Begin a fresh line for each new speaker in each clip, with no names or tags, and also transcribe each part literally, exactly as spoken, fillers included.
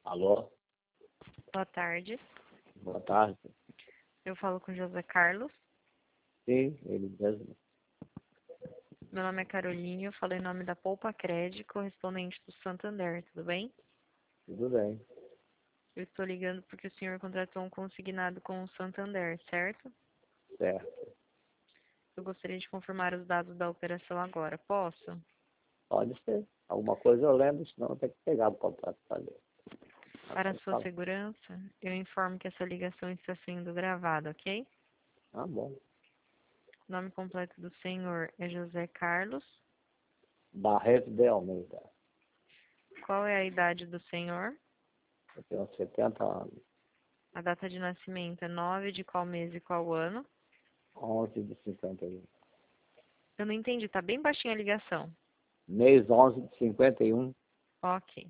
Alô?
Boa tarde.
Boa tarde.
Eu falo com José Carlos.
Sim, ele mesmo.
Meu nome é Caroline, eu falo em nome da Poupa Cred, correspondente do Santander, tudo bem?
Tudo bem.
Eu estou ligando porque o senhor contratou um consignado com o Santander, certo?
Certo.
Eu gostaria de confirmar os dados da operação agora, posso?
Pode ser. Alguma coisa eu lembro, senão eu tenho que pegar o contrato para ler.
Para
Pode
sua
falar.
segurança, eu informo que essa ligação está sendo gravada, ok?
Ah, bom.
O nome completo do senhor é José Carlos.
Barreto de Almeida.
Qual é a idade do senhor?
Eu tenho setenta anos.
A data de nascimento é nove de qual mês e qual ano?
onze de cinquenta e um.
Eu não entendi, tá bem baixinha a ligação.
Mês onze de cinquenta e um.
Ok.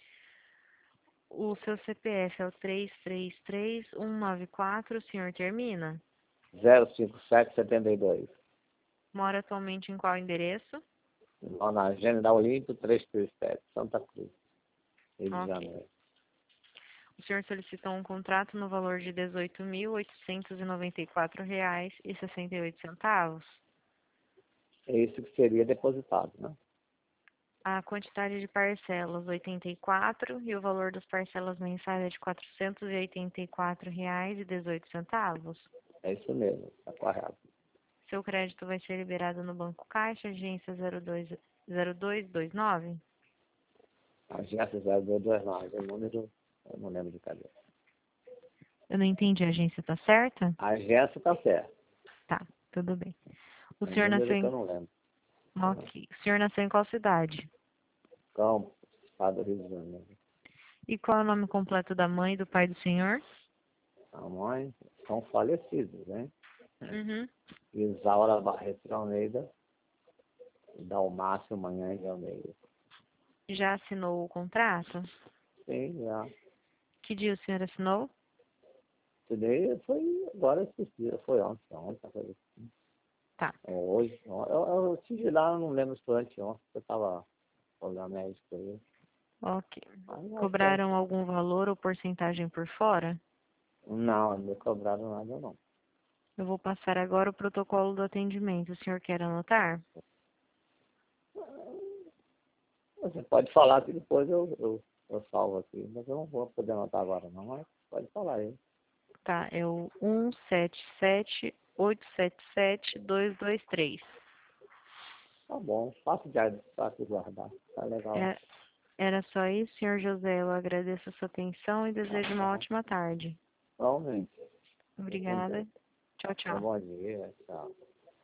O seu C P F é o três três três um nove quatro, o senhor termina?
zero cinco sete setenta e dois.
Mora atualmente em qual endereço?
Lá na General Olímpio trezentos e trinta e sete, Santa Cruz, Rio de
Ok.
Janeiro.
O senhor solicitou um contrato no valor de dezoito mil oitocentos e noventa e quatro reais e sessenta e oito centavos.
É isso que seria depositado, né?
A quantidade de parcelas oitenta e quatro e o valor das parcelas mensais é de quatrocentos e oitenta e quatro reais e dezoito centavos.
É isso mesmo, está correto.
Seu crédito vai ser liberado no Banco Caixa, agência zero dois zero dois dois nove?
Agência zero dois dois nove, o número eu não lembro de cabeça.
Eu não entendi, a agência tá certa?
A agência está certa.
Tá, tudo bem. O
O
senhor nasceu
número que eu
em...
não lembro.
Ok. O senhor nasceu em qual cidade?
Campo, Estado do Rio de Janeiro.
E qual é o nome completo da mãe e do pai do senhor?
A mãe são falecidos, hein?
Uhum.
Isaura Barreto de Almeida e Dalmácio Manhã de Almeida.
Já assinou o contrato?
Sim, já.
Que dia o senhor assinou?
Isso daí foi agora esses dias, foi ontem, ontem, foi assim.
Tá.
Ou hoje. Eu, eu, eu estive lá, eu não lembro se foi antes ontem, eu estava olhando médico aí.
Ok.
Mas não foi.
Cobraram algum valor ou porcentagem por fora?
Não, não me cobraram nada não.
Eu vou passar agora o protocolo do atendimento. O senhor quer anotar?
Você pode falar que depois eu, eu, eu salvo aqui, mas eu não vou poder anotar agora não, mas pode falar aí.
Tá, é o um sete sete oito sete sete dois dois três.
Tá bom, fácil de fácil de guardar, tá legal.
É, era só isso, senhor José. Eu agradeço a sua atenção e
Tá,
desejo uma
tá.
ótima tarde.
Realmente,
Obrigada. Tchau,
um
tchau.
bom dia, tchau.